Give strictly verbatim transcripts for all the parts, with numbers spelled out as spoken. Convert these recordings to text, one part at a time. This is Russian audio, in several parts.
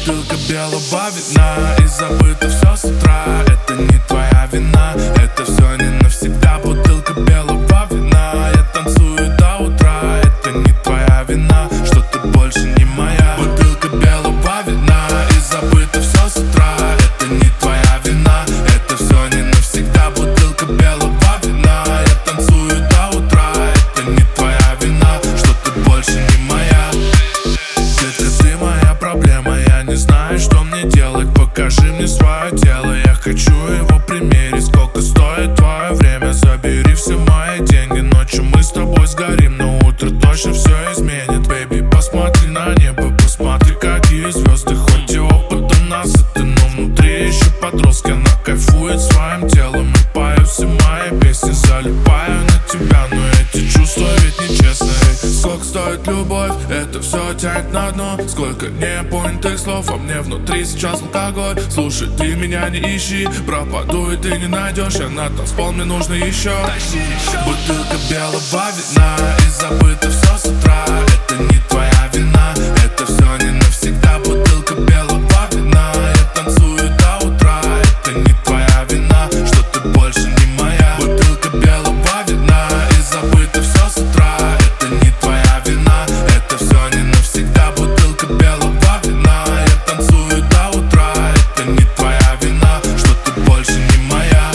Бутылка белого вина и забыто все с утра. Это не твоя вина, это все не навсегда. Бутылка белого вина, я танцую до утра. Это не твоя вина, что ты больше не моя. Бутылка белого вина и забыто все с утра. Это не твоя вина, это все не навсегда. Бутылка белого вина, я танцую до утра. Это не твоя вина, что ты больше не моя. Детка, ты моя проблема, я не знаю, что мне делать. Покажи мне свое тело, я хочу его примерить. Сколько стоит твое время, забери все мои деньги. Ночью мы с тобой сгорим, но утро точно все изменит. Бэйби, посмотри на небо, посмотри, какие звезды. Хоть и опыт у нас это, но внутри еще подростки. Она кайфует своим телом и пою все мои песни. Залипаю на тебя, но эти чувства ведь нечестные. Сколько стоит любовь, это все тянет на дно. Сколько непонятых слов, а мне внутри сейчас алкоголь. Слушай, ты меня не ищи, пропаду и ты не найдешь. Я на танцпол, мне нужно еще. Бутылка белого вина и забыто все с утра. Это не твоя вина, это все не навсегда. Бутылка белого вина, я танцую до утра. Это не твоя вина, что ты больше не моя. Бутылка белого вина и забыто все с утра. Это не твоя вина, это все не навсегда. Бутылка белого вина, я танцую до утра. Это не твоя вина, что ты больше не моя.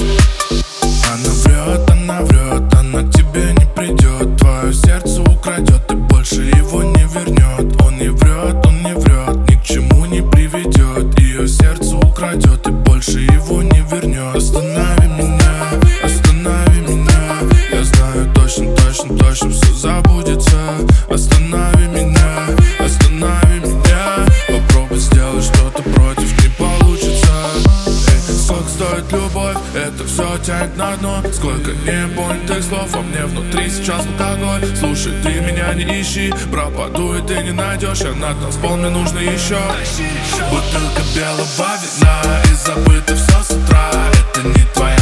Она врет, она врет, она к тебе не придет. Твое сердце украдет и больше его не вернет. Он не врет, он не врет, ни к чему не приведет. Ее сердце украдет и больше его не вернет. Останови меня, останови меня. Я знаю точно, точно, точно все забудется. Останови меня, останови меня. Попробуй сделать что-то против, не получится. Эй, сколько стоит любовь, это все тянет на дно. Сколько непонятых слов, а мне внутри сейчас алкоголь. Слушай, ты меня не ищи, пропаду и ты не найдешь. Я на танцпол, мне нужно еще. Бутылка белого вина и забыто все с утра. Это не твоя